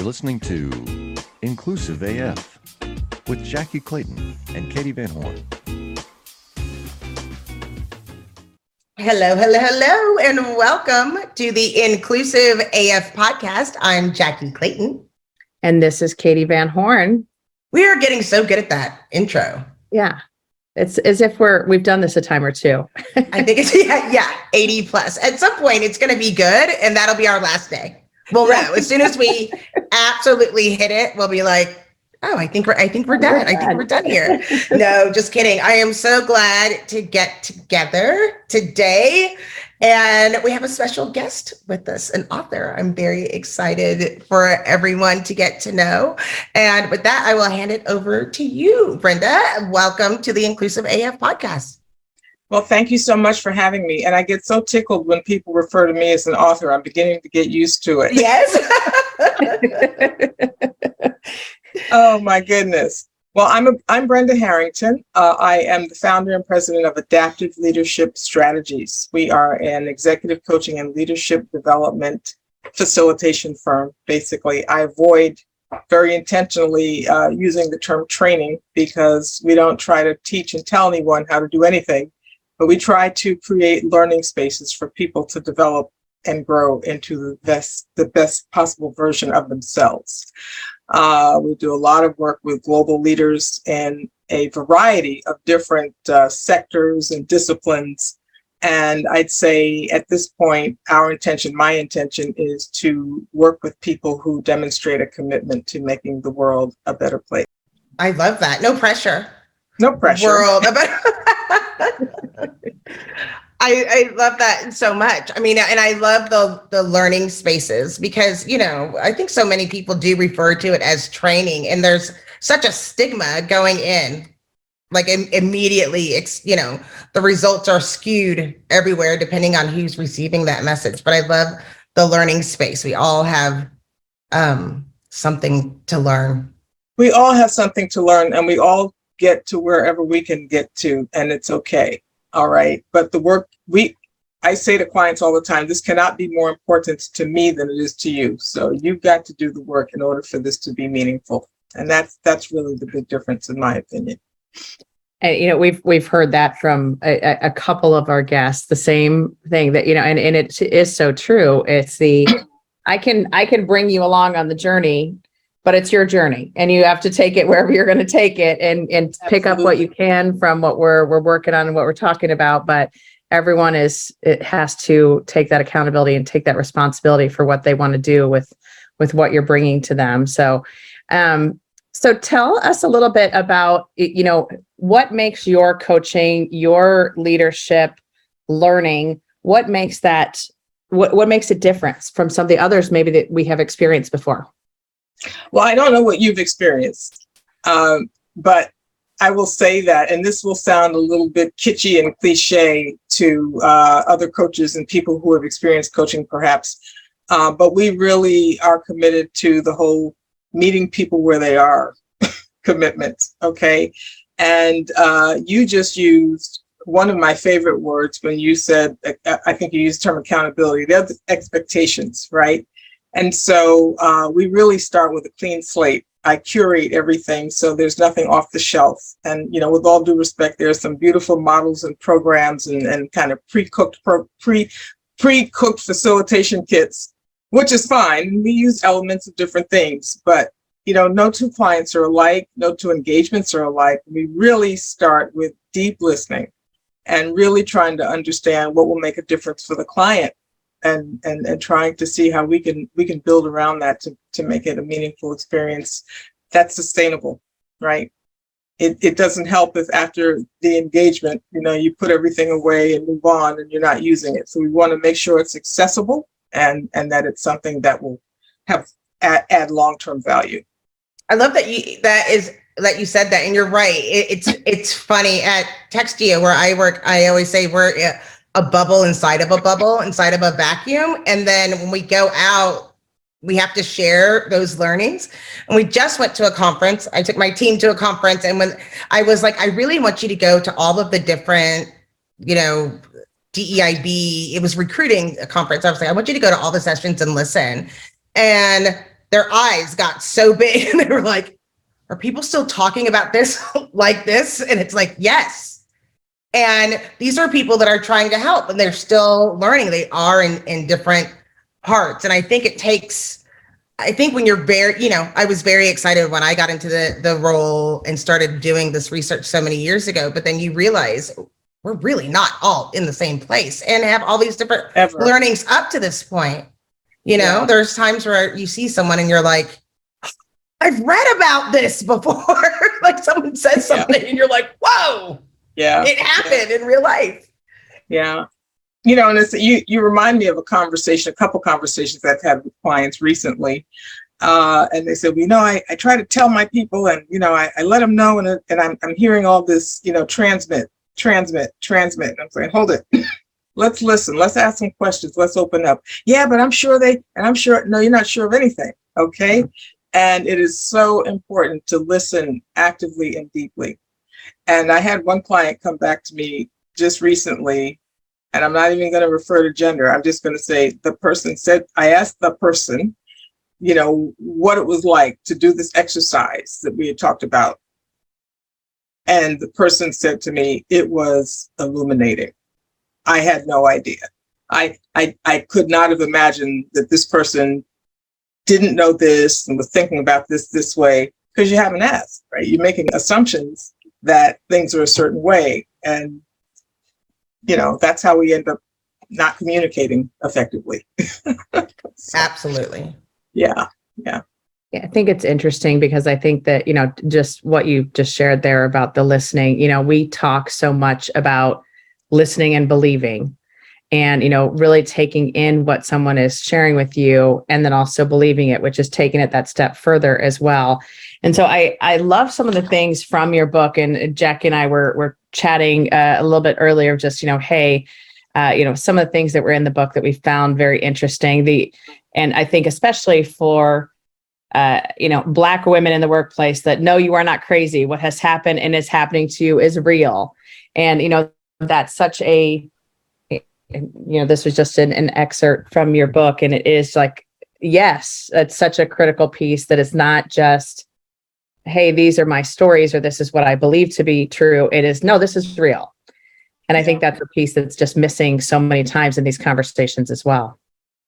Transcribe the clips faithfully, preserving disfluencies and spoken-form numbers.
listening to Inclusive A F with Jackie Clayton and Katie Van Horn. Hello, hello, hello, and welcome to the Inclusive A F podcast. I'm Jackie Clayton. And this is Katie Van Horn. We are getting so good at that intro. Yeah. It's as if we're, we've done this a time or two. I think it's, yeah, yeah, eighty plus. At some point, it's going to be good, and that'll be our last day. We'll know. As soon as we absolutely hit it, we'll be like, oh, I think we're, I think we're done. I think we're done here. No, just kidding. I am so glad to get together today. And we have a special guest with us, an author I'm very excited for everyone to get to know. And with that, I will hand it over to you, Brenda. Welcome to the Inclusive A F podcast. Well, thank you so much for having me. And I get so tickled when people refer to me as an author. I'm beginning to get used to it. Yes. Oh, my goodness. Well, I'm a, I'm Brenda Harrington. Uh, I am the founder and president of Adaptive Leadership Strategies. We are an executive coaching and leadership development facilitation firm. Basically, I avoid very intentionally uh, using the term training because we don't try to teach and tell anyone how to do anything, but we try to create learning spaces for people to develop and grow into the best, the best possible version of themselves. Uh, we do a lot of work with global leaders in a variety of different uh, sectors and disciplines. And I'd say at this point, our intention, my intention is to work with people who demonstrate a commitment to making the world a better place. I love that. No pressure. No pressure. World. I, I love that so much. I mean, and I love the the learning spaces because, you know, I think so many people do refer to it as training, and there's such a stigma going in, like im- immediately, it's, you know, the results are skewed everywhere depending on who's receiving that message. But I love the learning space. We all have um, something to learn. We all have something to learn, and we all get to wherever we can get to, and it's okay. All right. But the work we, I say to clients all the time, this cannot be more important to me than it is to you. So you've got to do the work in order for this to be meaningful. And that's, that's really the big difference in my opinion. And, you know, we've, we've heard that from a, a couple of our guests, the same thing that, you know, and, and it is so true. It's the, I can, I can bring you along on the journey, but it's your journey and you have to take it wherever you're going to take it and, and pick up what you can from what we're, we're working on and what we're talking about. But everyone is, it has to take that accountability and take that responsibility for what they want to do with, with what you're bringing to them. So, um, so tell us a little bit about, you know, what makes your coaching, your leadership, learning, what makes that, what, what makes it different from some of the others maybe that we have experienced before? Well, I don't know what you've experienced, um, but I will say that, and this will sound a little bit kitschy and cliche to uh, other coaches and people who have experienced coaching perhaps, uh, but we really are committed to the whole meeting people where they are commitment, okay? And uh, you just used one of my favorite words when you said, I think you used the term accountability, they're the expectations, right? And so uh, we really start with a clean slate. I curate everything, so there's nothing off the shelf. And, you know, with all due respect, there's some beautiful models and programs and, and kind of pre-cooked, pro, pre, pre-cooked facilitation kits, which is fine. We use elements of different things, but, you know, no two clients are alike, no two engagements are alike. We really start with deep listening and really trying to understand what will make a difference for the client. And, and and trying to see how we can we can build around that to, to make it a meaningful experience that's sustainable, right? It it doesn't help if after the engagement, you know, you put everything away and move on and you're not using it. So we want to make sure it's accessible and and that it's something that will have add, add long-term value. I love that you that is that you said that, and you're right. It, it's it's funny at Textia where I work. I always say we're uh, a bubble inside of a bubble, inside of a vacuum. And then when we go out, we have to share those learnings. And we just went to a conference. I took my team to a conference. And when I was like, I really want you to go to all of the different, you know, D E I B, it was recruiting a conference. I was like, I want you to go to all the sessions and listen. And their eyes got so big and they were like, are people still talking about this like this? And it's like, yes. And these are people that are trying to help and they're still learning. They are in, in different parts. And I think it takes, I think when you're very, you know, I was very excited when I got into the, the role and started doing this research so many years ago, but then you realize we're really not all in the same place and have all these different Ever. learnings up to this point. You know, Yeah. there's times where you see someone and you're like, I've read about this before. Like someone says something and you're like, whoa, Yeah. it happened in real life. Yeah. You know, and it's, you, you remind me of a conversation, a couple conversations I've had with clients recently. Uh, and they said, well, you know, I, I try to tell my people and, you know, I, I let them know and, and I'm, I'm hearing all this, you know, transmit, transmit, transmit. And I'm saying, hold it. Let's listen. Let's ask some questions. Let's open up. Yeah, but I'm sure they, and I'm sure, no, you're not sure of anything. Okay. And it is so important to listen actively and deeply. And I had one client come back to me just recently, and I'm not even going to refer to gender. I'm just going to say the person said, I asked the person, you know, what it was like to do this exercise that we had talked about. And the person said to me, it was illuminating. I had no idea. I, I, I could not have imagined that this person didn't know this and was thinking about this this way, because you haven't asked, right? You're making assumptions that things are a certain way. And, you know, that's how we end up not communicating effectively. So, Absolutely. yeah. Yeah. Yeah, I think it's interesting because I think that, you know, just what you just shared there about the listening, you know, we talk so much about listening and believing and, you know, really taking in what someone is sharing with you and then also believing it, which is taking it that step further as well. And so I, I love some of the things from your book, and Jack and I were, were chatting uh, a little bit earlier, just, you know, hey, uh, you know, some of the things that were in the book that we found very interesting. The, and I think especially for, uh, you know, Black women in the workplace, that no, you are not crazy. What has happened and is happening to you is real. And, you know, that's such a, you know, this was just an, an excerpt from your book. And it is like, yes, it's such a critical piece that it's not just, hey, these are my stories, or this is what I believe to be true. It is, no, this is real. And I think that's a piece that's just missing so many times in these conversations as well.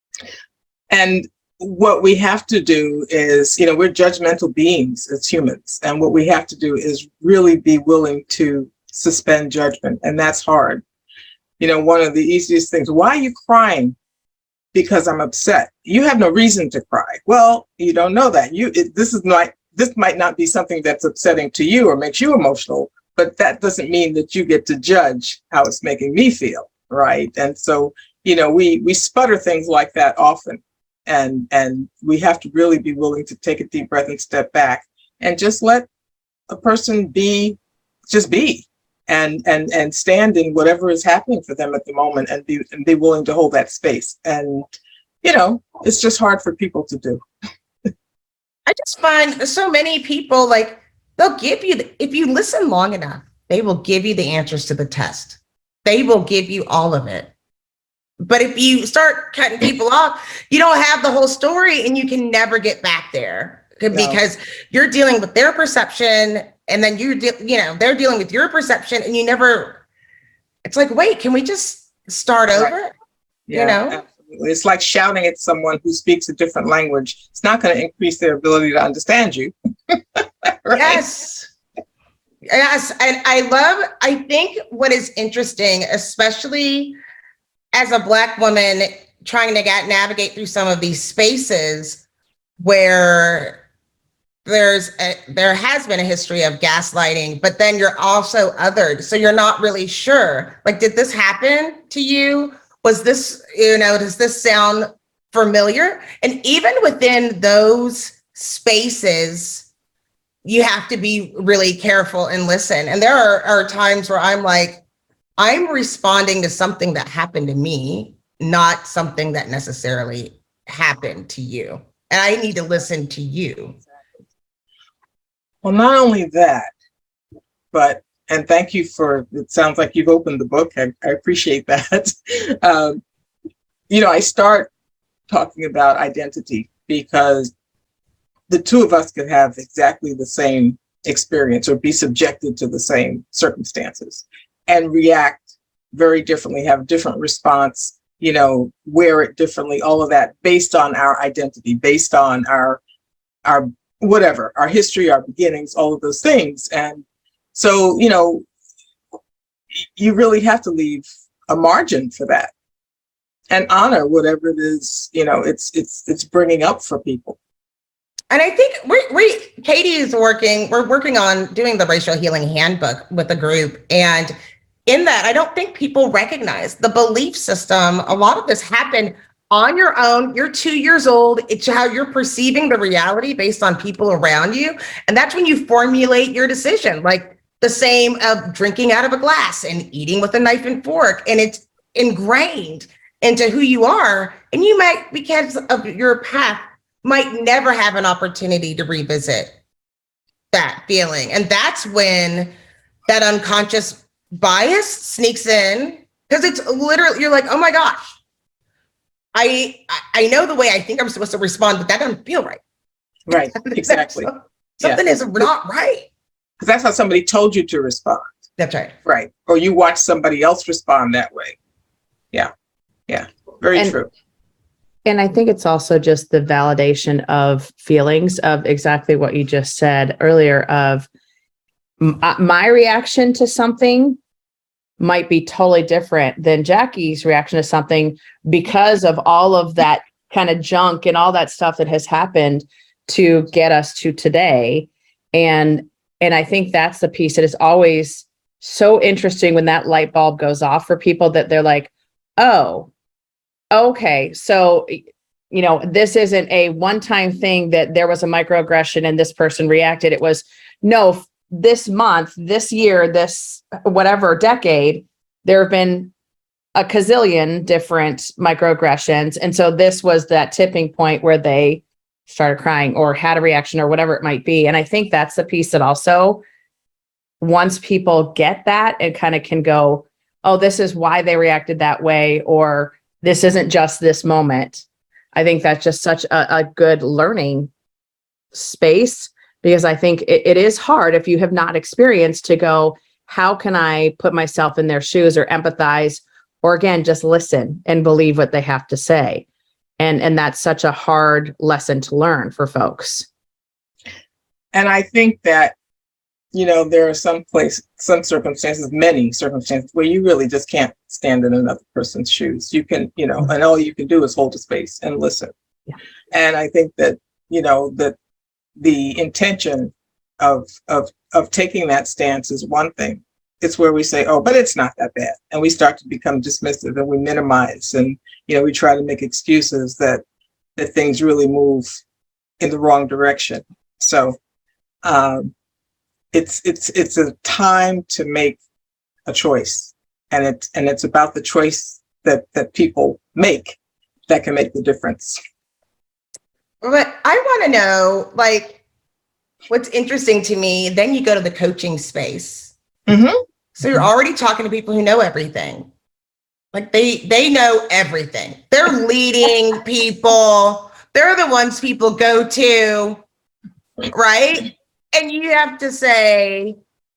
And what we have to do is, you know, we're judgmental beings as humans. And what we have to do is really be willing to suspend judgment. And that's hard. You know, one of the easiest things, why are you crying? Because I'm upset. You have no reason to cry. Well, you don't know that. You, it, this is not, this might not be something that's upsetting to you or makes you emotional, but that doesn't mean that you get to judge how it's making me feel, right? And so, you know, we we sputter things like that often. And, and we have to really be willing to take a deep breath and step back and just let a person be, just be, and, and, and stand in whatever is happening for them at the moment, and be, and be willing to hold that space. And, you know, it's just hard for people to do. I just find so many people, like, they'll give you, the, if you listen long enough, they will give you the answers to the test. They will give you all of it. But if you start cutting people off, you don't have the whole story and you can never get back there, because no. You're dealing with their perception, and then you de- you know, they're dealing with your perception, and you never, it's like, wait, can we just start right. over? Yeah, you know, absolutely. It's like shouting at someone who speaks a different language. It's not going to increase their ability to understand you. Right? Yes. Yes. And I love, I think what is interesting, especially as a Black woman trying to get, navigate through some of these spaces where there's a, there has been a history of gaslighting, but then you're also othered. So you're not really sure, like, did this happen to you? Was this, you know, does this sound familiar? And even within those spaces, you have to be really careful and listen. And there are, are times where I'm like, I'm responding to something that happened to me, not something that necessarily happened to you. And I need to listen to you. Well, not only that, but, and thank you for, it sounds like you've opened the book. I, I appreciate that. um, you know, I start talking about identity because the two of us could have exactly the same experience or be subjected to the same circumstances and react very differently, have a different response, you know, wear it differently, all of that based on our identity, based on our, our whatever, our history, our beginnings, all of those things. And so, you know, you really have to leave a margin for that and honor whatever it is, you know, it's, it's, it's bringing up for people. And I think we, we, Katie is working, we're working on doing the racial healing handbook with the group. And in that, I don't think people recognize the belief system. A lot of this happened on your own. You're two years old. It's how you're perceiving the reality based on people around you. And that's when you formulate your decision, like the same of drinking out of a glass and eating with a knife and fork. And it's ingrained into who you are. And you might, because of your path, might never have an opportunity to revisit that feeling. And that's when that unconscious bias sneaks in, because it's literally, you're like, oh my gosh, I I know the way I think I'm supposed to respond, but that doesn't feel right. Right, exactly. Something yeah. is not right. Because that's how somebody told you to respond. That's right. Right. Or you watch somebody else respond that way. Yeah. Yeah. Very And- true. And I think it's also just the validation of feelings of exactly what you just said earlier of m- uh, my reaction to something might be totally different than Jackie's reaction to something because of all of that kind of junk and all that stuff that has happened to get us to today. And, and I think that's the piece that is always so interesting when that light bulb goes off for people, that they're like, oh, okay, so, you know, this isn't a one-time thing that there was a microaggression and this person reacted. It was, no, this month, this year, this whatever decade, there have been a gazillion different microaggressions. And so this was that tipping point where they started crying or had a reaction or whatever it might be. And I think that's the piece that also, once people get that and kind of can go, oh, this is why they reacted that way, or this isn't just this moment. I think that's just such a, a good learning space, because I think it, it is hard if you have not experienced to go, how can I put myself in their shoes or empathize, or again, just listen and believe what they have to say. And, and that's such a hard lesson to learn for folks. And I think that, you know, there are some place, some circumstances, many circumstances where you really just can't stand in another person's shoes. You can, you know, and all you can do is hold a space and listen. Yeah. And I think that, you know, that the intention of, of, of taking that stance is one thing. It's where we say, oh, but it's not that bad. And we start to become dismissive and we minimize, and, you know, we try to make excuses that, that things really move in the wrong direction. So, um, It's it's it's a time to make a choice, and it's and it's about the choice that that people make that can make the difference. But I want to know, like, what's interesting to me. Then you go to the coaching space, Mm-hmm. so you're already talking to people who know everything. Like they they know everything. They're leading people. They're the ones people go to, right? And you have to say,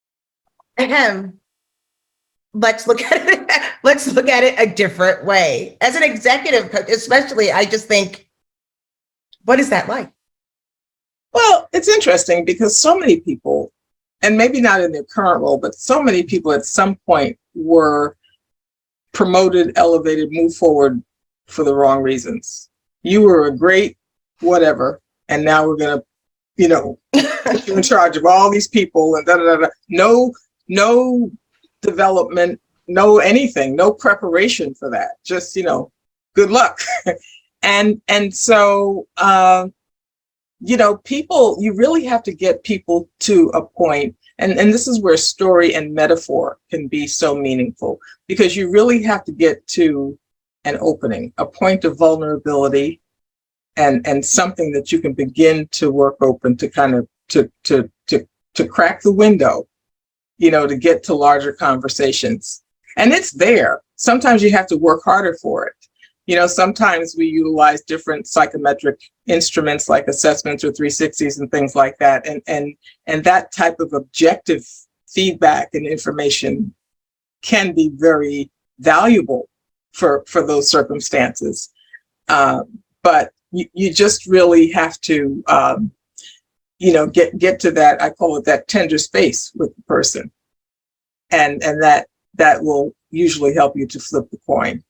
ahem, let's look at it, let's look at it a different way. As an executive coach, especially, I just think, what is that like? Well, it's interesting because so many people, and maybe not in their current role, but so many people at some point were promoted, elevated, moved forward for the wrong reasons. You were a great whatever, and now we're going to, you know, put you in charge of all these people and da da da da. No, no development, no anything, no preparation for that. Just, you know, good luck. and and so, uh, you know, people, you really have to get people to a point, and and this is where story and metaphor can be so meaningful, because you really have to get to an opening, a point of vulnerability, and and something that you can begin to work open to kind of to to to to crack the window, you know, to get to larger conversations. And it's there. Sometimes you have to work harder for it. You know, sometimes we utilize different psychometric instruments like assessments or three sixties and things like that. And, and, and that type of objective feedback and information can be very valuable for, for those circumstances. Uh, but you, you just really have to, um, you know, get, get to that, I call it that tender space with the person. And, and that, that will usually help you to flip the coin.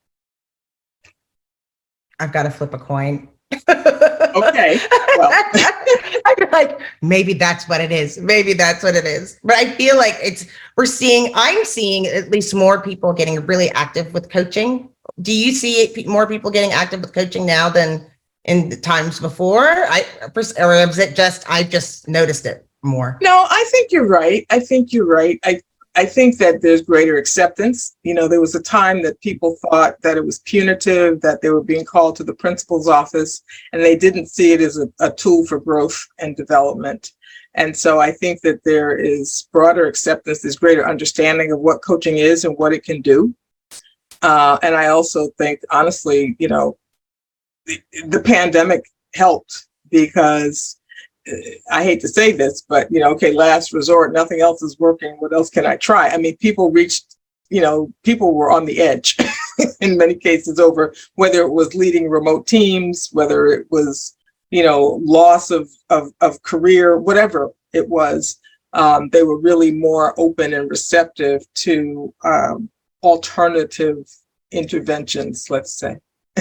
I've got to flip a coin. Okay. Well. I'm like, maybe that's what it is. Maybe that's what it is. But I feel like it's, we're seeing, I'm seeing at least more people getting really active with coaching. Do you see it, more people getting active with coaching now than in the times before? I, or is it just, I just noticed it more? No, I think you're right. I think you're right. I, I think that there's greater acceptance. You know, there was a time that people thought that it was punitive, that they were being called to the principal's office, and they didn't see it as a, a tool for growth and development. And so I think that there is broader acceptance, there's greater understanding of what coaching is and what it can do. Uh, and I also think, honestly, you know, the, the pandemic helped because I hate to say this, but, you know, okay, last resort, nothing else is working. What else can I try? I mean, people reached, you know, people were on the edge in many cases over whether it was leading remote teams, whether it was, you know, loss of, of, of career, whatever it was. Um, they were really more open and receptive to um, alternative interventions, let's say.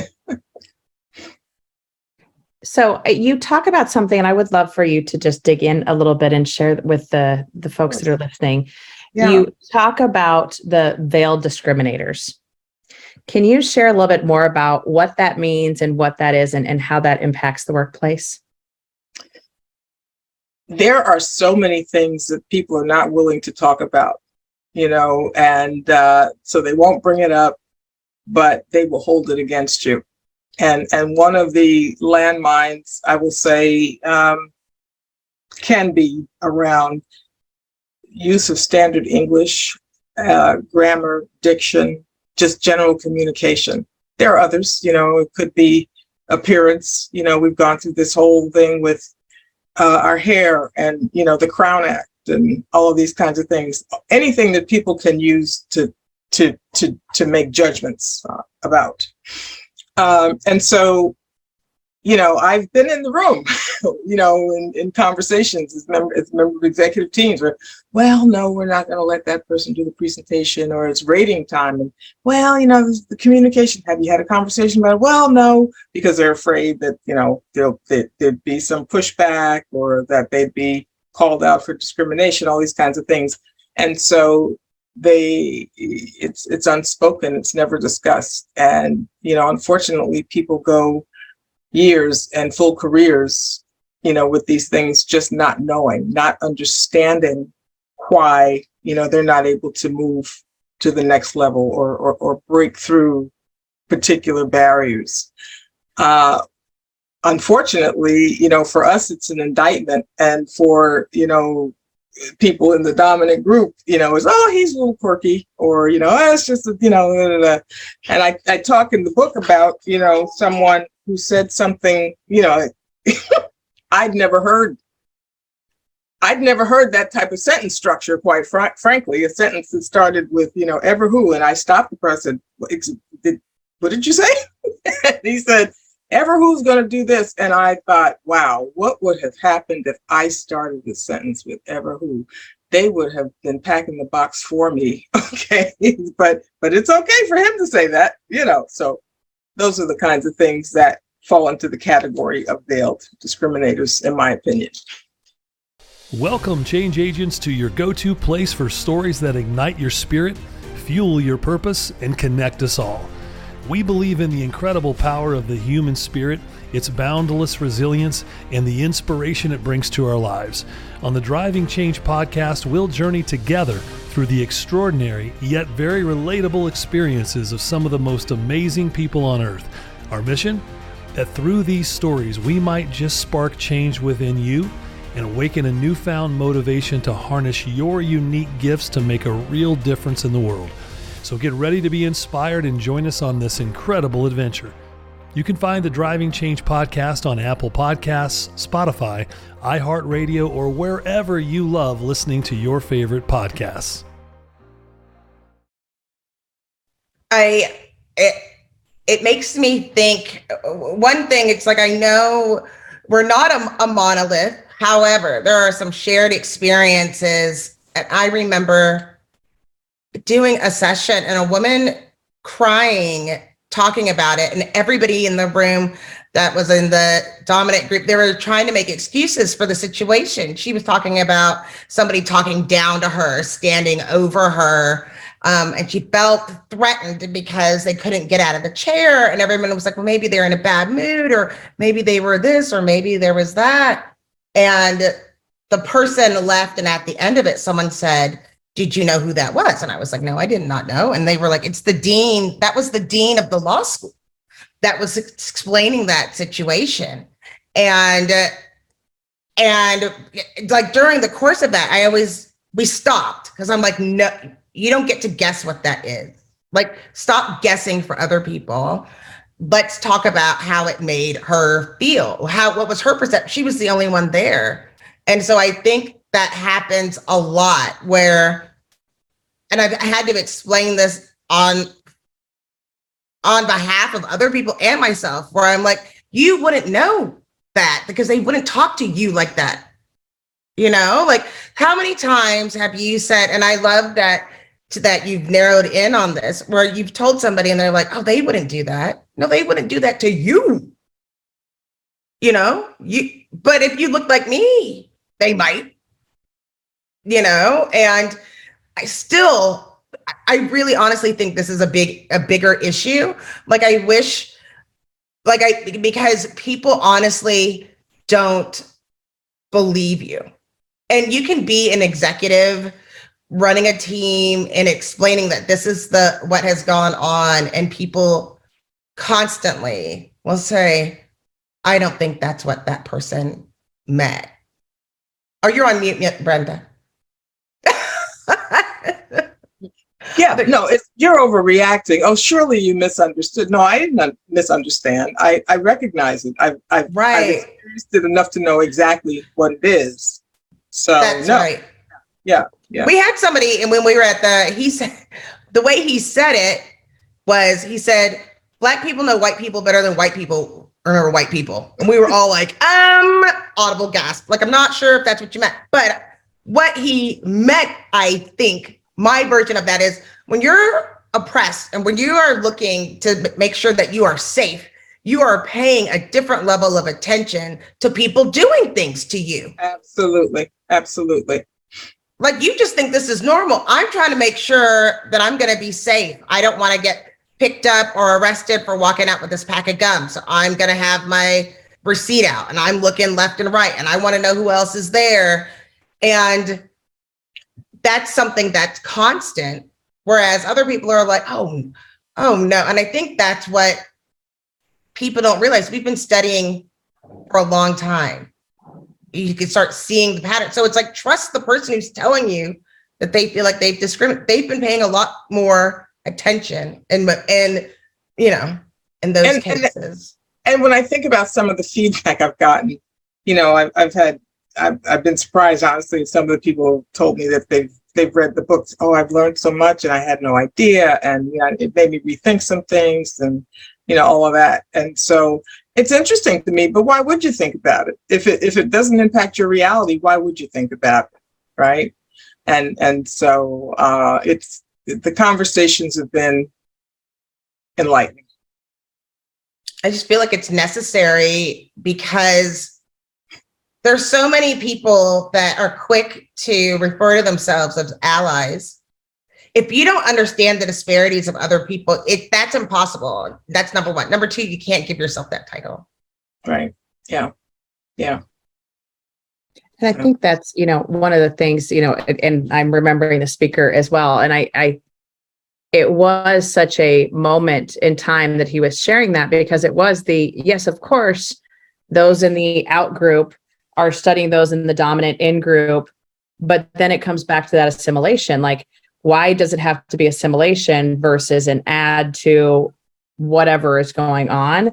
So you talk about something, and I would love for you to just dig in a little bit and share with the, the folks that are listening. Yeah. You talk about the veiled discriminators. Can you share a little bit more about what that means and what that is and, and how that impacts the workplace? There are so many things that people are not willing to talk about, you know, and uh, so they won't bring it up, but they will hold it against you. And and one of the landmines, I will say, um, can be around use of standard English, uh, grammar, diction, just general communication. There are others, you know, it could be appearance. You know, we've gone through this whole thing with uh, our hair and, you know, the Crown Act and all of these kinds of things. Anything that people can use to to to to make judgments uh, about. Um, and so, you know, I've been in the room, you know, in, in conversations as member, as member of executive teams where, well, no, we're not going to let that person do the presentation, or it's rating time. And, well, you know, the communication, have you had a conversation about it? Well, no, because they're afraid that, you know, there'll, there, there'd be some pushback or that they'd be called out for discrimination, all these kinds of things. And so they it's it's unspoken, it's never discussed. And, you know, unfortunately, people go years and full careers, you know, with these things, just not knowing, not understanding why, you know, they're not able to move to the next level or or, or break through particular barriers. Uh, unfortunately, you know, for us, it's an indictment, and for, you know, people in the dominant group, you know, is, oh, he's a little quirky, or, you know, oh, it's just, you know, blah, blah, blah. And I, I talk in the book about, you know, someone who said something, you know, I'd never heard, I'd never heard that type of sentence structure, quite fr- frankly, a sentence that started with, you know, ever who, and I stopped the person, what did, what did you say? And he said, ever who's going to do this? And I thought, wow, what would have happened if I started the sentence with ever who? They would have been packing the box for me. Okay. but, but it's okay for him to say that, you know, so those are the kinds of things that fall into the category of veiled discriminators, in my opinion. Welcome, change agents, to your go-to place for stories that ignite your spirit, fuel your purpose, and connect us all. We believe in the incredible power of the human spirit, its boundless resilience, and the inspiration it brings to our lives. On the Driving Change podcast, we'll journey together through the extraordinary yet very relatable experiences of some of the most amazing people on earth. Our mission? That through these stories, we might just spark change within you and awaken a newfound motivation to harness your unique gifts to make a real difference in the world. So get ready to be inspired and join us on this incredible adventure. You can find the Driving Change podcast on Apple Podcasts, Spotify, iHeartRadio, or wherever you love listening to your favorite podcasts. I it it makes me think one thing. It's like, I know we're not a, a monolith. However, there are some shared experiences. And I remember doing a session and a woman crying, talking about it, and everybody in the room that was in the dominant group, they were trying to make excuses for the situation. She was talking about somebody talking down to her, standing over her, um, and she felt threatened because they couldn't get out of the chair. And everyone was like, well, maybe they're in a bad mood, or maybe they were this, or maybe there was that. And the person left, and at the end of it, someone said, did you know who that was? And I was like, no, I did not know. And they were like, it's the dean. That was the dean of the law school that was explaining that situation. And, uh, and like during the course of that, I always, we stopped because I'm like, no, you don't get to guess what that is. Like, stop guessing for other people. Let's talk about how it made her feel. How, what was her perception? She was the only one there. And so I think that happens a lot where, and I've had to explain this on, on behalf of other people and myself, where I'm like, you wouldn't know that because they wouldn't talk to you like that. You know, like, how many times have you said, and I love that, that you've narrowed in on this, where you've told somebody and they're like, oh, they wouldn't do that. No, they wouldn't do that to you. You know, you, but if you look like me, they might, you know, and I still, I really honestly think this is a big, a bigger issue. Like, I wish, like I, because people honestly don't believe you. And you can be an executive running a team and explaining that this is the, what has gone on. And people constantly will say, I don't think that's what that person meant. Are you on mute, Brenda? Yeah, no, it's, you're overreacting. Oh, surely you misunderstood. No, I didn't misunderstand. I, I recognize it. I've, I've, Right. I've experienced it enough to know exactly what it is. So That's no. right. Yeah, yeah. We had somebody, and when we were at the, he said, the way he said it was, he said, Black people know white people better than white people remember white people. And we were all like, um, audible gasp. Like, I'm not sure if that's what you meant, but what he meant, I think, my version of that is, when you're oppressed and when you are looking to make sure that you are safe, you are paying a different level of attention to people doing things to you. Absolutely. Absolutely. Like, you just think this is normal. I'm trying to make sure that I'm going to be safe. I don't want to get picked up or arrested for walking out with this pack of gum. So I'm going to have my receipt out and I'm looking left and right and I want to know who else is there. And that's something that's constant. Whereas other people are like, oh, oh no. And I think that's what people don't realize. We've been studying for a long time. You can start seeing the pattern. So it's like, trust the person who's telling you that they feel like they've discriminated. They've been paying a lot more attention and, and you know, in those and, cases. And, and when I think about some of the feedback I've gotten, you know, I've, I've had, I've, I've been surprised, honestly. Some of the people told me that they've they've read the books. Oh, I've learned so much and I had no idea. And you know, it made me rethink some things and, you know, all of that. And so it's interesting to me, but why would you think about it? If it if it doesn't impact your reality, why would you think about it? Right. And and so uh, it's the conversations have been enlightening. I just feel like it's necessary because there's so many people that are quick to refer to themselves as allies. If you don't understand the disparities of other people, it that's impossible. That's number one. Number two, you can't give yourself that title. Right. Yeah. Yeah. And I think that's, you know, one of the things, you know, and, and I'm remembering the speaker as well. And I, I, it was such a moment in time that he was sharing that, because it was the, yes, of course, those in the out group are studying those in the dominant in group, but then it comes back to that assimilation. Like, why does it have to be assimilation versus an add to whatever is going on?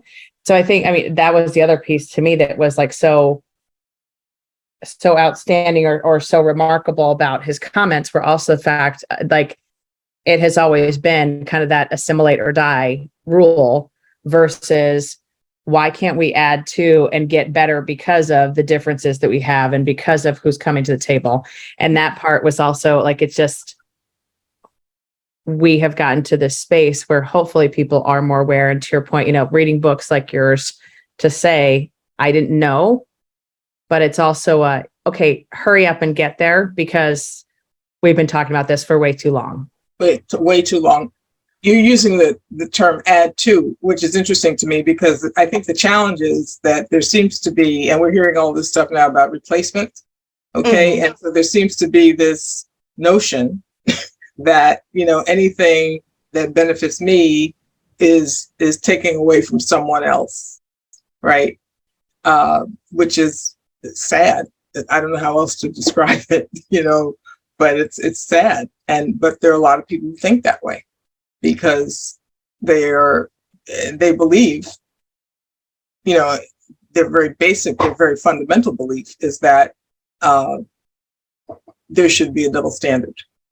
So I think, I mean, that was the other piece to me that was like so, so outstanding or, or so remarkable about his comments were also the fact, uh, like, it has always been kind of that assimilate or die rule versus why can't we add to and get better because of the differences that we have and because of who's coming to the table. And that part was also like, it's just, we have gotten to this space where hopefully people are more aware. And to your point, you know, reading books like yours to say, I didn't know, but it's also a, okay, hurry up and get there because we've been talking about this for way too long. Wait, way too long. You're using the, the term add to, which is interesting to me because I think the challenge is that there seems to be, and we're hearing all this stuff now about replacement. Okay. Mm-hmm. And so there seems to be this notion that, you know, anything that benefits me is, is taking away from someone else. Right. Uh, which is sad. I don't know how else to describe it, you know, but it's, it's sad. And, but there are a lot of people who think that way because they are, they believe, you know, their very basic, their very fundamental belief is that, uh, there should be a double standard.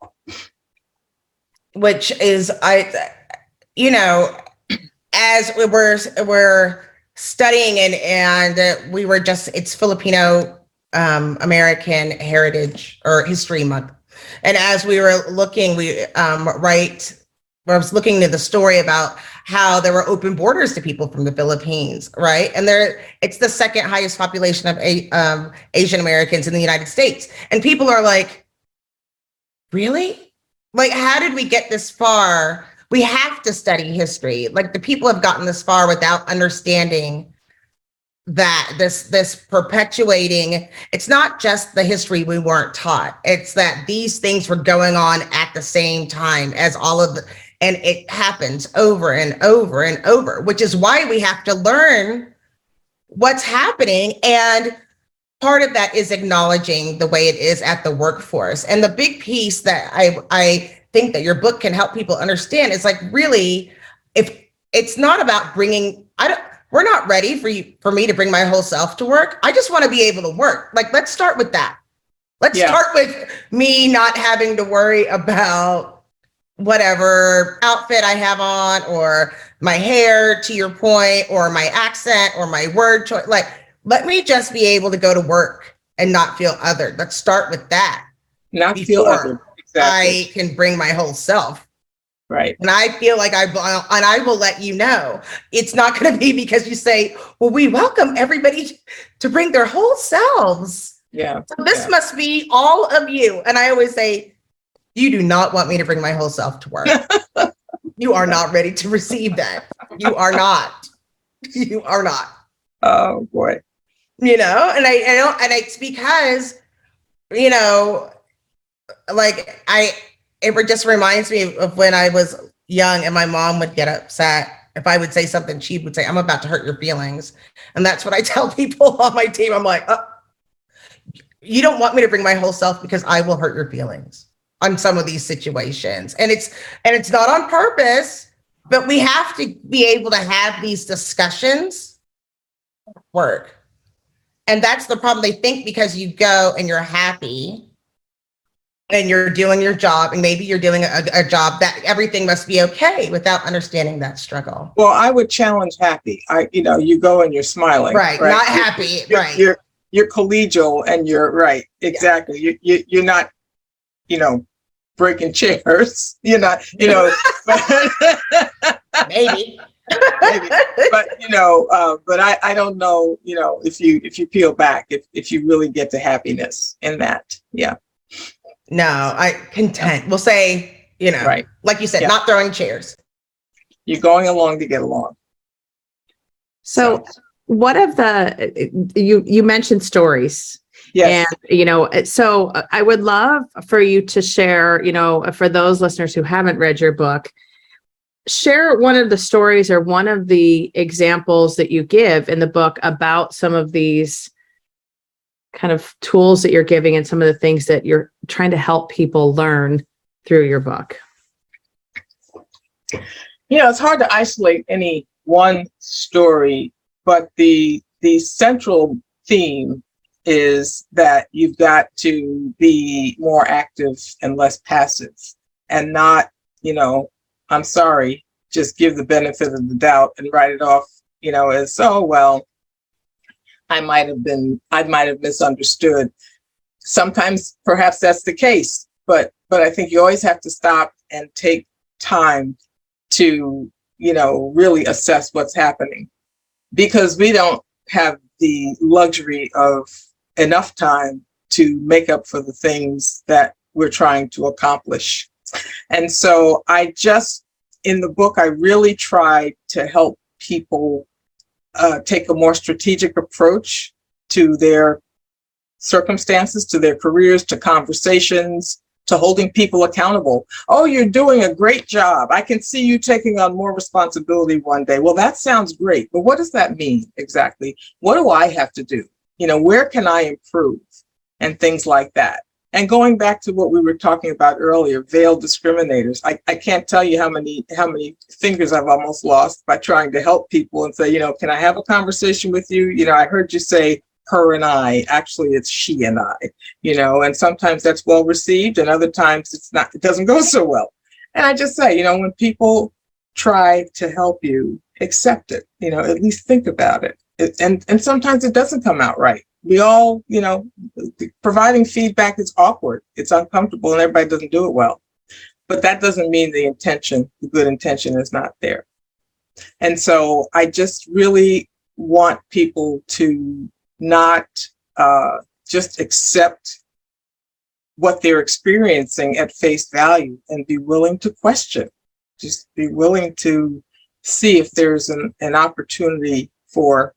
Which is, I, you know, as we were, we're studying and, and we were just, it's Filipino um, American Heritage or History Month. And as we were looking, we um, right, I was looking at the story about how there were open borders to people from the Philippines, right? And there, it's the second highest population of a, um, Asian Americans in the United States. And people are like, really? Like, how did we get this far? We have to study history. Like, the people have gotten this far without understanding that this this perpetuating, it's not just the history we weren't taught. It's that these things were going on at the same time as all of the, and it happens over and over and over, which is why we have to learn what's happening. And part of that is acknowledging the way it is at the workforce. And the big piece that I, I think that your book can help people understand is like, really, if it's not about bringing, I don't, we're not ready for you, for me to bring my whole self to work. I just want to be able to work. Like, let's start with that. Let's yeah. start with me not having to worry about whatever outfit I have on or my hair, to your point, or my accent or my word choice. Like, let me just be able to go to work and not feel othered. Let's start with that. Not feel othered. Exactly. I can bring my whole self. Right. And I feel like I, and I will let you know, it's not going to be because you say, well, we welcome everybody to bring their whole selves. Yeah. So this yeah. must be all of you. And I always say, you do not want me to bring my whole self to work. You are not ready to receive that. You are not. You are not. Oh boy. You know, and I, I don't, and it's because, you know, like I, it just reminds me of when I was young and my mom would get upset if I would say something. She would say, I'm about to hurt your feelings. And that's what I tell people on my team. I'm like, oh, you don't want me to bring my whole self because I will hurt your feelings on some of these situations. And it's, and it's not on purpose, but we have to be able to have these discussions work. And that's the problem. They think because you go and you're happy and you're doing your job, and maybe you're doing a, a job, that everything must be okay without understanding that struggle. Well, I would challenge happy. I, you know, you go and you're smiling. Right, right? not you're, happy, you're, right. You're, you're collegial and you're right, exactly. Yeah. You, you, you're not, you know, breaking chairs. You're not, you know. Maybe. Maybe. But, you know, uh, but I, I don't know, you know, if you, if you peel back, if, if you really get to happiness in that. Yeah. No, I content. We'll say, you know, right. Like you said, yeah. not throwing chairs. You're going along to get along. So, so. What of the, you, you mentioned stories. Yes. And, you know, so I would love for you to share, you know, for those listeners who haven't read your book, share one of the stories or one of the examples that you give in the book about some of these kind of tools that you're giving and some of the things that you're trying to help people learn through your book. You know, it's hard to isolate any one story but the the central theme is that you've got to be more active and less passive, and not, you know, I'm sorry, just give the benefit of the doubt and write it off, you know, as, oh, well, I might have been, I might have misunderstood. Sometimes perhaps that's the case, but but I think you always have to stop and take time to, you know, really assess what's happening, because we don't have the luxury of enough time to make up for the things that we're trying to accomplish. And so I just, in the book, I really try to help people uh, take a more strategic approach to their circumstances, to their careers, to conversations, to holding people accountable. Oh, you're doing a great job. I can see you taking on more responsibility one day. Well, that sounds great, but what does that mean exactly? What do I have to do? You know, where can I improve? And things like that. And going back to what we were talking about earlier, veiled discriminators. I, I can't tell you how many how many fingers I've almost lost by trying to help people and say, you know, can I have a conversation with you? You know, I heard you say her and I. Actually, it's she and I, you know, and sometimes that's well received and other times it's not, it doesn't go so well. And I just say, you know, when people try to help you, accept it, you know, at least think about it. it and, and sometimes it doesn't come out right. We all, you know, providing feedback is awkward. It's uncomfortable and everybody doesn't do it well. But that doesn't mean the intention, the good intention is not there. And so I just really want people to not uh, just accept what they're experiencing at face value and be willing to question, just be willing to see if there's an, an opportunity for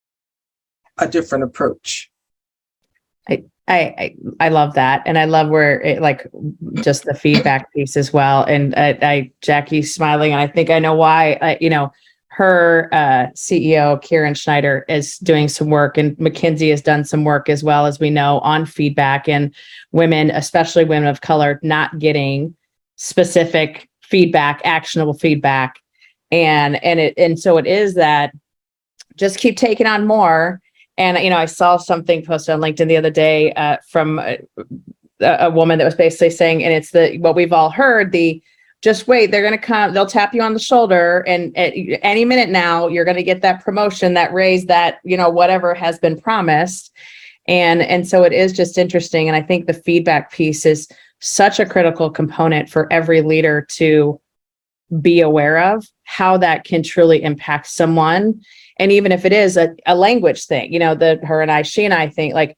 a different approach. I, I, I love that. And I love where it, like, just the feedback piece as well. And I, I Jackie's smiling, and I think I know why. I, you know, her uh, C E O, Kieran Schneider, is doing some work, and McKinsey has done some work as well, as we know, on feedback and women, especially women of color, not getting specific feedback, actionable feedback. And, and it, and so it is that just keep taking on more. And, you know, I saw something posted on LinkedIn the other day uh, from a, a woman that was basically saying, and it's the, what we've all heard, the, just wait, they're going to come, they'll tap you on the shoulder. And at any minute now, you're going to get that promotion, that raise, that, you know, whatever has been promised. And, and so it is just interesting. And I think the feedback piece is such a critical component for every leader to be aware of, how that can truly impact someone. And even if it is a, a language thing, you know, the her and I, she and I think, like,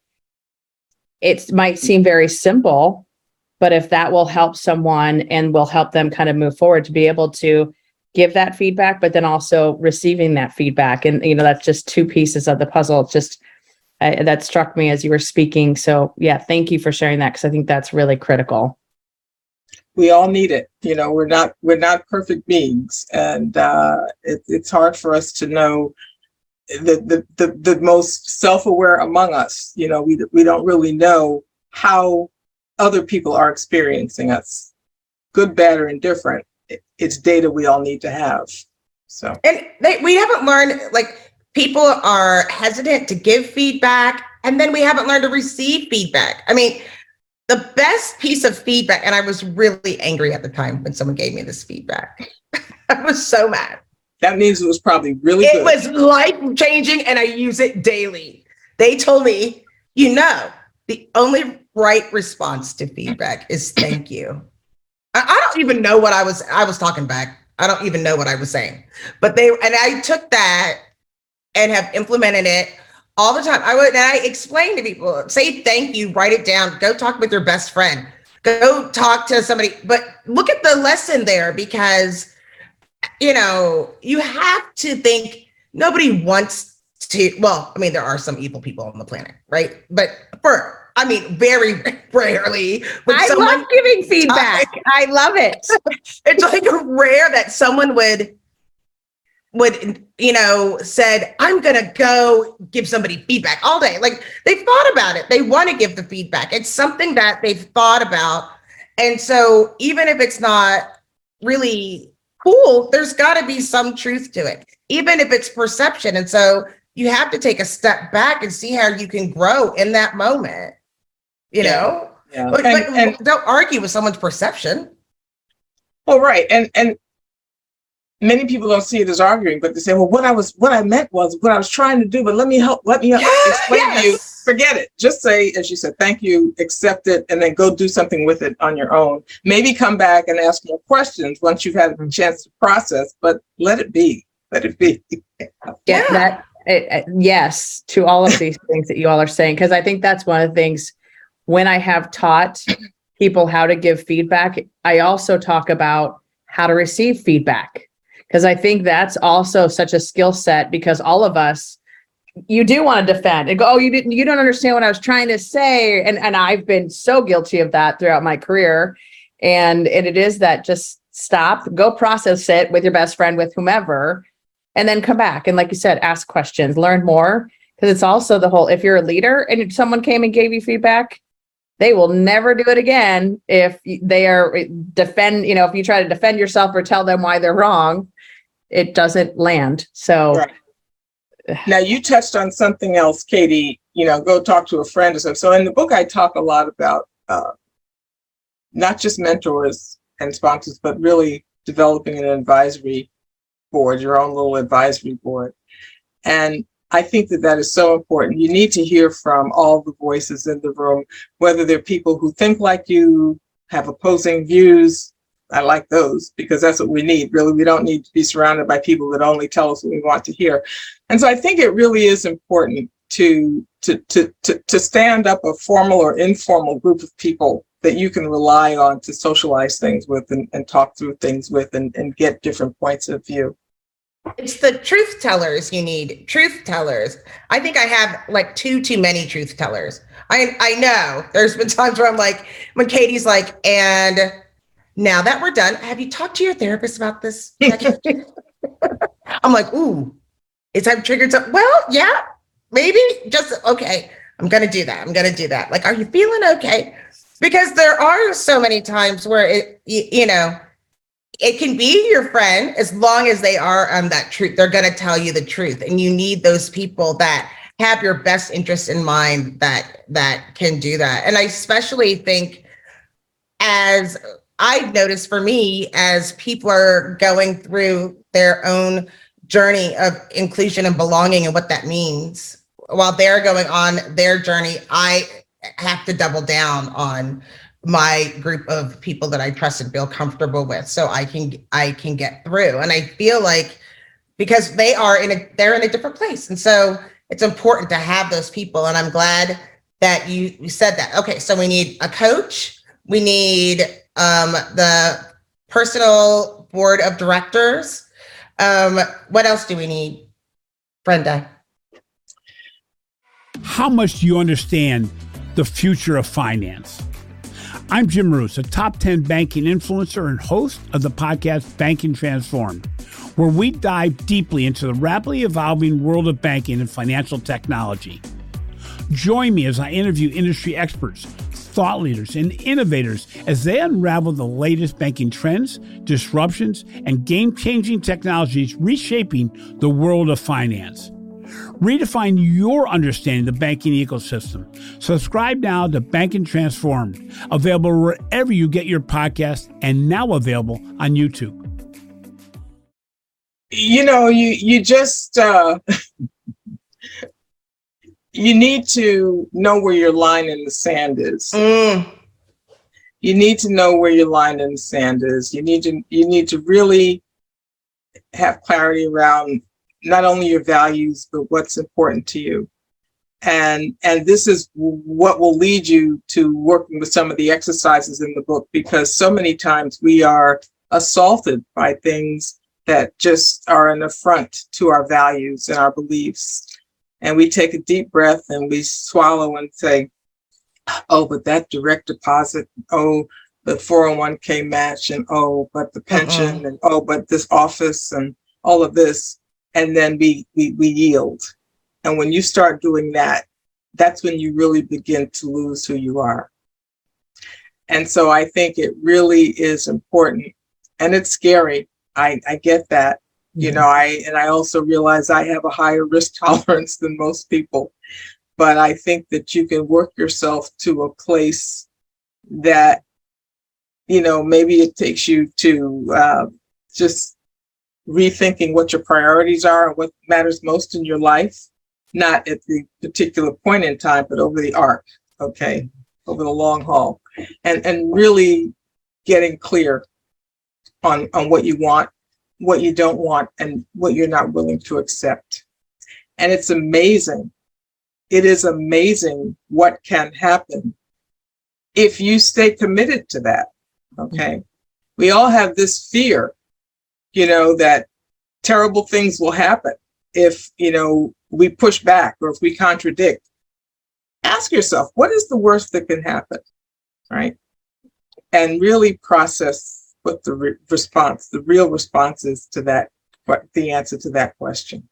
it might seem very simple, but if that will help someone and will help them kind of move forward to be able to give that feedback, but then also receiving that feedback. And, you know, that's just two pieces of the puzzle. It's just, uh, that struck me as you were speaking. So yeah, thank you for sharing that, because I think that's really critical. We all need it. You know, we're not, we're not perfect beings. And uh, it, it's hard for us to know the, the, the, the most self-aware among us. You know, we, we don't really know how other people are experiencing us, good, bad, or indifferent. It's data we all need to have. So, and they, we haven't learned, like, people are hesitant to give feedback, and then we haven't learned to receive feedback. I mean, the best piece of feedback, and I was really angry at the time when someone gave me this feedback. I was so mad. That means it was probably really it good. was life-changing, and I use it daily. They told me, you know, the only right response to feedback is thank you. I, I don't even know what I was, I was talking back. I don't even know what I was saying, but they, and I took that and have implemented it all the time. I would, and I explain to people, say thank you, write it down, go talk with your best friend, go talk to somebody, but look at the lesson there, because, you know, you have to think nobody wants to, well, I mean, there are some evil people on the planet, right? But for, I mean, very rarely. I someone, love giving feedback. I, I love it. It's like rare that someone would, would, you know, said, I'm going to go give somebody feedback all day. Like, they've thought about it. They want to give the feedback. It's something that they've thought about. And so even if it's not really cool, there's got to be some truth to it, even if it's perception. And so you have to take a step back and see how you can grow in that moment, you Yeah. know, Yeah. but, And- but and- don't argue with someone's perception. Oh, right. And and many people don't see it as arguing, but they say, well, what I was what I meant was what I was trying to do, but let me help, let me help Yeah, explain to you. yes. Forget it. Just say, as you said, thank you, accept it, and then go do something with it on your own. Maybe come back and ask more questions once you've had a chance to process, but let it be. Let it be. Yeah, Yeah. that it, it- yes to all of these things that you all are saying, because I think that's one of the things when I have taught people how to give feedback, I also talk about how to receive feedback, because I think that's also such a skill set, because all of us, you do want to defend and go, oh, you didn't, you don't understand what I was trying to say. And, and I've been so guilty of that throughout my career. And, and it is that just stop, go process it with your best friend, with whomever, and then come back. And like you said, ask questions, learn more. Because it's also the whole, if you're a leader and if someone came and gave you feedback, they will never do it again if they are defend, you know, if you try to defend yourself or tell them why they're wrong, it doesn't land. So Right. Now, you touched on something else, Katie, you know, go talk to a friend or something. So in the book, I talk a lot about uh, not just mentors and sponsors, but really developing an advisory board, your own little advisory board. And I think that that is so important. You need to hear from all the voices in the room, whether they're people who think like you, have opposing views. I like those because that's what we need. Really, we don't need to be surrounded by people that only tell us what we want to hear. And so I think it really is important to to to to, to stand up a formal or informal group of people that you can rely on to socialize things with and, and talk through things with and, and get different points of view. It's the truth tellers you need. Truth tellers. I think I have like two too many truth tellers. I I know there's been times where I'm like, when Katie's like, and now that we're done, have you talked to your therapist about this? I'm like, ooh, it's I've triggered something. Well, yeah, maybe. Just okay. I'm gonna do that. I'm gonna do that. Like, are you feeling okay? Because there are so many times where it, you, you know, it can be your friend as long as they are um that truth. They're gonna tell you the truth, and you need those people that have your best interest in mind that that can do that. And I especially think, as I've noticed for me, as people are going through their own journey of inclusion and belonging and what that means, while they're going on their journey, I have to double down on my group of people that I trust and feel comfortable with, so I can I can get through. And I feel like because they are in a they're in a different place, and so it's important to have those people. And I'm glad that you, you said that. Okay, so we need a coach, we need um, the personal board of directors. Um, what else do we need, Brenda? How much do you understand the future of finance? I'm Jim Roos, a top ten banking influencer and host of the podcast Banking Transformed, where we dive deeply into the rapidly evolving world of banking and financial technology. Join me as I interview industry experts, thought leaders, and innovators as they unravel the latest banking trends, disruptions, and game-changing technologies reshaping the world of finance. Redefine your understanding of the banking ecosystem. Subscribe now to Banking Transformed, available wherever you get your podcast and now available on YouTube. You know, you you just uh, you need to know where your line in the sand is. Mm. You need to know where your line in the sand is. You need to you need to really have clarity around not only your values, but what's important to you. And and this is what will lead you to working with some of the exercises in the book, because so many times we are assaulted by things that just are an affront to our values and our beliefs. And we take a deep breath and we swallow and say, oh, but that direct deposit, oh, the four oh one k match, and oh, but the pension, uh-uh. and oh, but this office and all of this. And then we, we we yield. And when you start doing that, that's when you really begin to lose who you are. And so I think it really is important, and it's scary. I, I get that, You know, I, and I also realize I have a higher risk tolerance than most people, but I think that you can work yourself to a place that, you know, maybe it takes you to uh, just rethinking what your priorities are and what matters most in your life, not at the particular point in time, but over the arc, okay, over the long haul, and, and really getting clear on, on what you want, what you don't want, and what you're not willing to accept. And it's amazing. It is amazing what can happen if you stay committed to that. Okay. We all have this fear, you know, that terrible things will happen if, you know, we push back or if we contradict. Ask yourself, what is the worst that can happen? Right. And really process what the re- response, the real response is to that, what the answer to that question.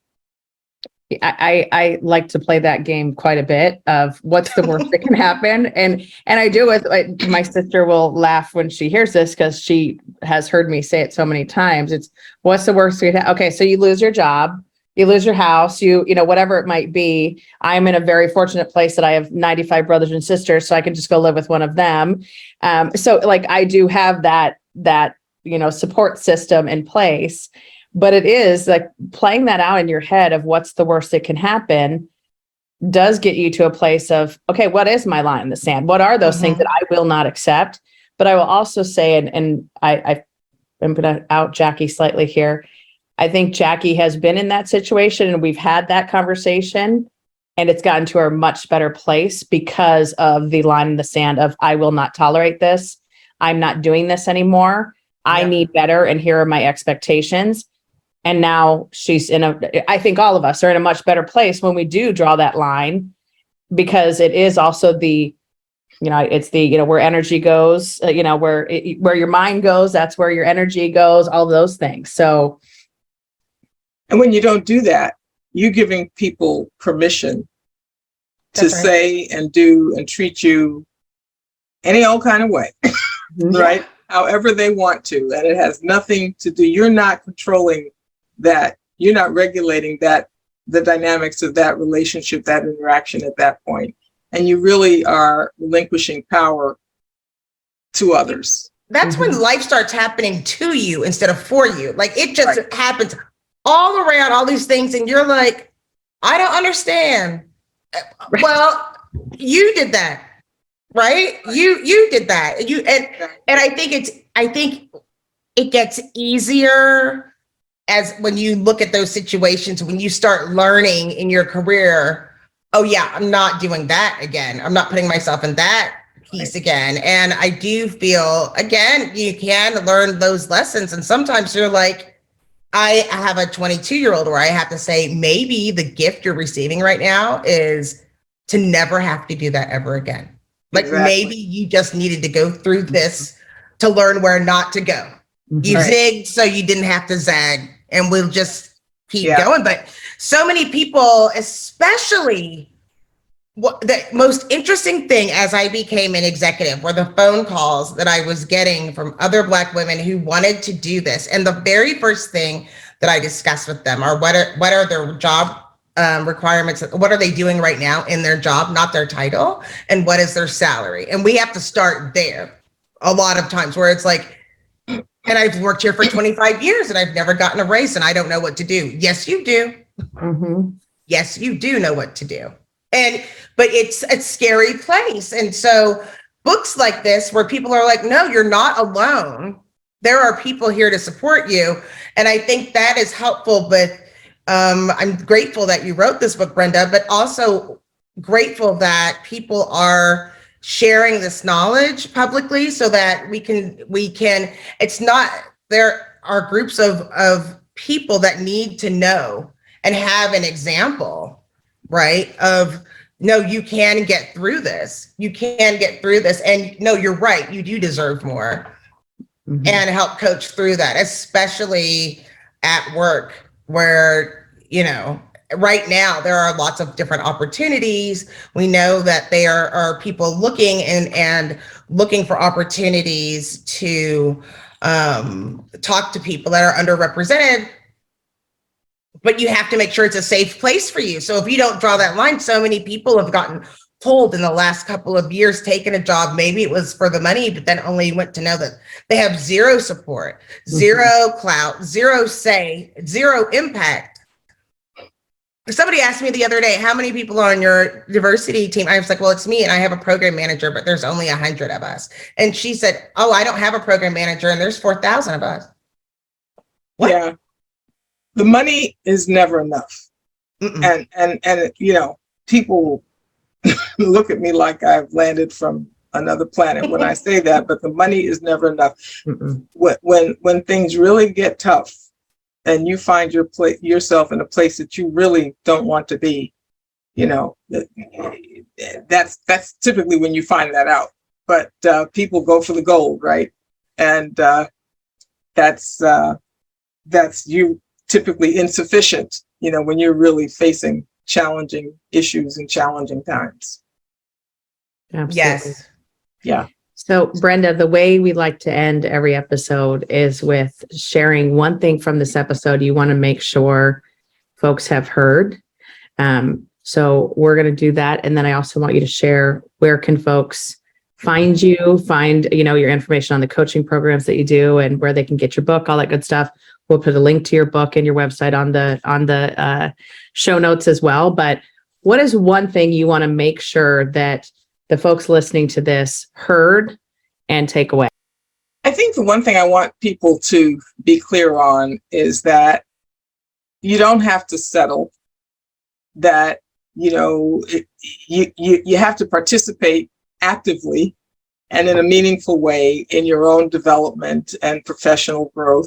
I, I like to play that game quite a bit of what's the worst that can happen. And, and I do with like, my sister will laugh when she hears this because she has heard me say it so many times. It's what's the worst that can happen? Okay. So you lose your job, you lose your house, you, you know, whatever it might be. I'm in a very fortunate place that I have ninety-five brothers and sisters, so I can just go live with one of them. Um, so like I do have that, that, you know, support system in place. But it is like playing that out in your head of what's the worst that can happen does get you to a place of, okay, what is my line in the sand? What are those mm-hmm. things that I will not accept? But I will also say, and, and I, I am going to out Jackie slightly here. I think Jackie has been in that situation and we've had that conversation and it's gotten to a much better place because of the line in the sand of, I will not tolerate this. I'm not doing this anymore. Yeah. I need better. And here are my expectations. And now she's in a, I think all of us are in a much better place when we do draw that line, because it is also the, you know, it's the, you know, where energy goes, uh, you know, where, it, where your mind goes, that's where your energy goes, all those things. So. And when you don't do that, you're giving people permission to right. say and do and treat you any old kind of way, right? However they want to. And it has nothing to do, you're not controlling that, you're not regulating that, the dynamics of that relationship, that interaction at that point. And you really are relinquishing power to others. That's mm-hmm. when life starts happening to you instead of for you. Like it just right. happens all around, all these things. And you're like, I don't understand. Right. Well, you did that, right? You, you did that. You, and, and I think it's, I think it gets easier as when you look at those situations, when you start learning in your career, oh yeah, I'm not doing that again. I'm not putting myself in that piece right. again. And I do feel, again, you can learn those lessons. And sometimes you're like, I have a twenty-two year old where I have to say, maybe the gift you're receiving right now is to never have to do that ever again. Like exactly. maybe you just needed to go through this to learn where not to go. You right. zigged so you didn't have to zag, and we'll just keep yeah. going. But so many people, especially what the most interesting thing as I became an executive were the phone calls that I was getting from other Black women who wanted to do this. And the very first thing that I discussed with them are what are, what are their job um, requirements? What are they doing right now in their job, not their title? And what is their salary? And we have to start there a lot of times where it's like, and I've worked here for twenty-five years and I've never gotten a raise and I don't know what to do. Yes, you do. Mm-hmm. Yes, you do know what to do. And, but it's a scary place. And so books like this, where people are like, no, you're not alone. There are people here to support you. And I think that is helpful. But um, I'm grateful that you wrote this book, Brenda, but also grateful that people are sharing this knowledge publicly so that we can, we can, it's not, there are groups of, of people that need to know and have an example, right? Of, no, you can get through this. You can get through this. And no, you're right. You do deserve more. Mm-hmm. And help coach through that, especially at work where, you know, right now there are lots of different opportunities. We know that there are people looking and, and looking for opportunities to um, talk to people that are underrepresented. but you have to make sure it's a safe place for you. So if you don't draw that line, so many people have gotten pulled in the last couple of years, taken a job. Maybe it was for the money, but then only went to know that they have zero support, zero mm-hmm. clout, zero say, zero impact. Somebody asked me the other day, how many people are on your diversity team? I was like, well, it's me and I have a program manager, but there's only a hundred of us. And she said, oh, I don't have a program manager and there's four thousand of us. What? Yeah. The money is never enough. Mm-mm. And, and, and, you know, people look at me like I've landed from another planet when I say that, but the money is never enough. Mm-mm. When, when, when things really get tough, and you find your pla- yourself in a place that you really don't want to be, you know, that's that's typically when you find that out. But uh, people go for the gold, right? And uh, that's uh, that's you typically insufficient, you know, when you're really facing challenging issues and challenging times. Absolutely. Yes. Yeah. So, Brenda, the way we like to end every episode is with sharing one thing from this episode you want to make sure folks have heard. Um, so we're going to do that. And then I also want you to share, where can folks find you, find, you know, your information on the coaching programs that you do and where they can get your book, all that good stuff. We'll put a link to your book and your website on the, on the uh, show notes as well. But what is one thing you want to make sure that the folks listening to this heard and take away? I think the one thing I want people to be clear on is that you don't have to settle, that, you know, it, you, you, you have to participate actively and in a meaningful way in your own development and professional growth.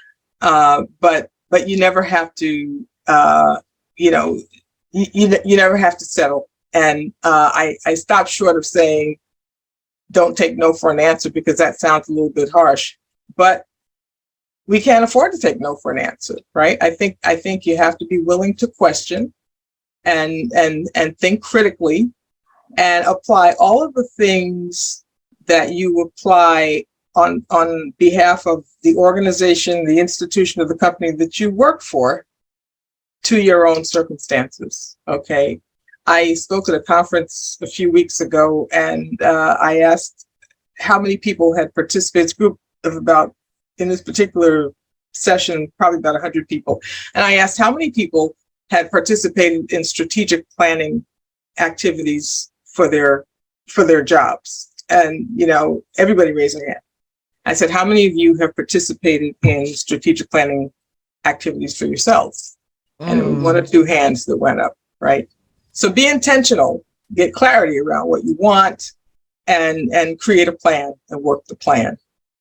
Uh, but, but you never have to, uh, you know, you, you, you never have to settle. And uh, I, I stopped short of saying, don't take no for an answer, because that sounds a little bit harsh, but we can't afford to take no for an answer, right? I think, I think you have to be willing to question and, and, and think critically and apply all of the things that you apply on, on behalf of the organization, the institution, or the company that you work for to your own circumstances. Okay. I spoke at a conference a few weeks ago, and uh, I asked how many people had participated. It's a group of about, in this particular session, probably about one hundred people. And I asked how many people had participated in strategic planning activities for their for their jobs. And, you know, everybody raised their hand. I said, how many of you have participated in strategic planning activities for yourselves? Mm. And it was one or two hands that went up, right? So be intentional, get clarity around what you want, and, and create a plan and work the plan.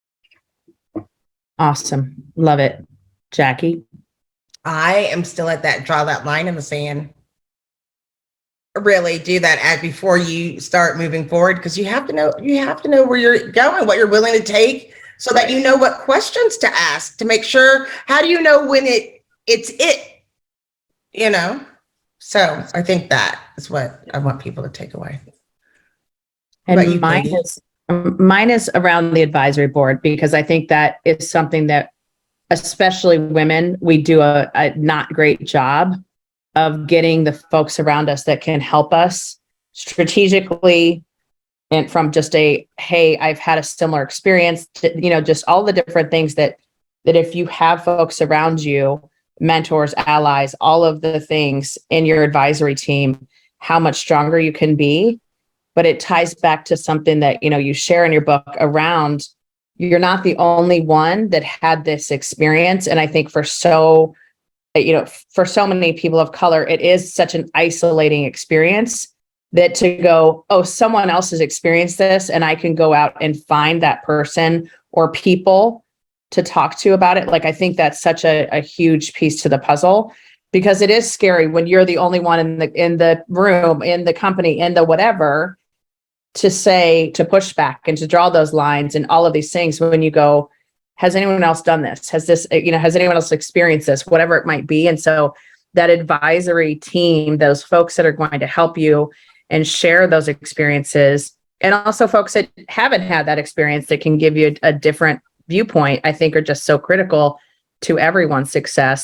Awesome. Love it. Jackie? I am still at that, draw that line in the sand. Really do that at before you start moving forward, because you have to know, you have to know where you're going, what you're willing to take, so that you know what questions to ask to make sure. How do you know when it it's it, you know? So I think that is what I want people to take away. And mine is, mine is around the advisory board, because I think that is something that, especially women, we do a, a not great job of getting the folks around us that can help us strategically, and from just a, hey, I've had a similar experience, to, you know, just all the different things that, that if you have folks around you, mentors, allies, all of the things in your advisory team, how much stronger you can be. But it ties back to something that, you know, you share in your book around, you're not the only one that had this experience. And I think for so, you know, for so many people of color, it is such an isolating experience that to go, oh, someone else has experienced this, and I can go out and find that person or people to talk to about it. Like, I think that's such a, a huge piece to the puzzle, because it is scary when you're the only one in the, in the room, in the company, in the whatever, to say, to push back and to draw those lines and all of these things. When you go, has anyone else done this? Has this, you know, has anyone else experienced this, whatever it might be. And so that advisory team, those folks that are going to help you and share those experiences, and also folks that haven't had that experience that can give you a, a different viewpoint, I think are just so critical to everyone's success.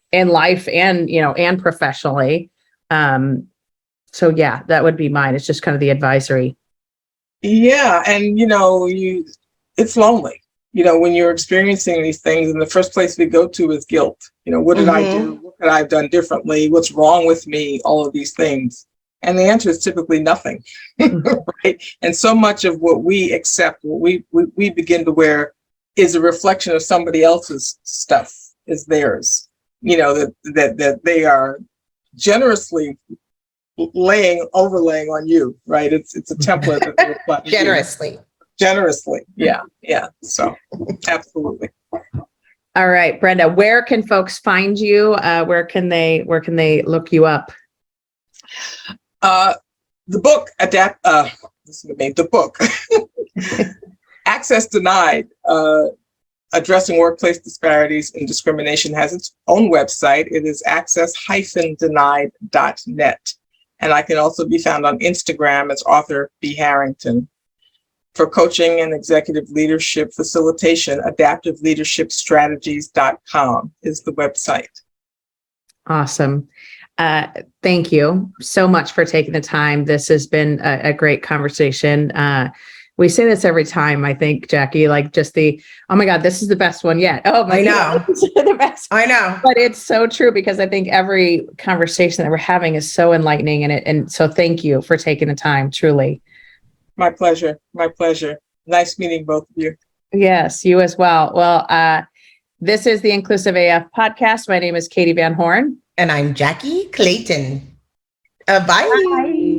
in life and, you know, and professionally. Um, so yeah, that would be mine. It's just kind of the advisory. Yeah. And, you know, you, it's lonely, you know, when you're experiencing these things, and the first place we go to is guilt. You know, what did Mm-hmm. I do? What could I have done differently? What's wrong with me? All of these things. And the answer is typically nothing, right? And so much of what we accept, what we, we, we begin to wear is a reflection of somebody else's stuff, is theirs, you know, that, that, that they are generously laying, overlaying on you, right? It's, it's a template that reflects you. Generously. Generously. Yeah. Yeah. So absolutely. All right, Brenda, where can folks find you? Uh, where can they, where can they look you up? Uh, the book adapt. Uh, listen to me. The book, Access Denied: uh, Addressing Workplace Disparities and Discrimination, has its own website. It is access dash denied dot net, and I can also be found on Instagram as author B Harrington. For coaching and executive leadership facilitation, adaptive leadership strategies dot com is the website. Awesome. Uh, thank you so much for taking the time. This has been a, a great conversation. Uh, we say this every time, I think, Jackie, like just the, oh my God, this is the best one yet. Oh my I know. God, this is the best. I know. But it's so true, because I think every conversation that we're having is so enlightening. And it, and so thank you for taking the time, truly. My pleasure. My pleasure. Nice meeting both of you. Yes, you as well. Well, uh, this is the Inclusive A F podcast. My name is Katie Van Horn. And I'm Jackie Clayton. Uh, bye. Bye.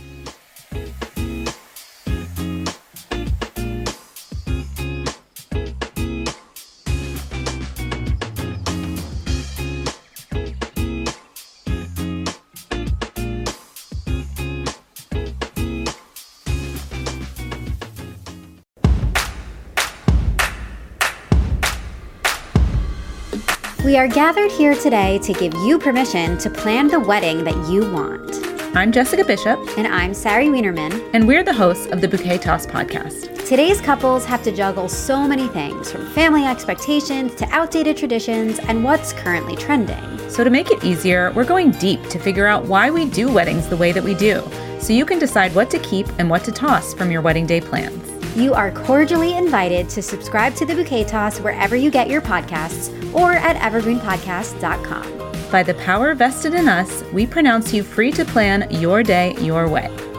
We are gathered here today to give you permission to plan the wedding that you want. I'm Jessica Bishop, And I'm Sari Wienerman. and we're the hosts of the Bouquet Toss podcast. Today's couples have to juggle so many things, from family expectations to outdated traditions and what's currently trending. So to make it easier, we're going deep to figure out why we do weddings the way that we do, so you can decide what to keep and what to toss from your wedding day plans. You are cordially invited to subscribe to the Bouquet Toss wherever you get your podcasts or at evergreen podcast dot com. By the power vested in us, we pronounce you free to plan your day your way.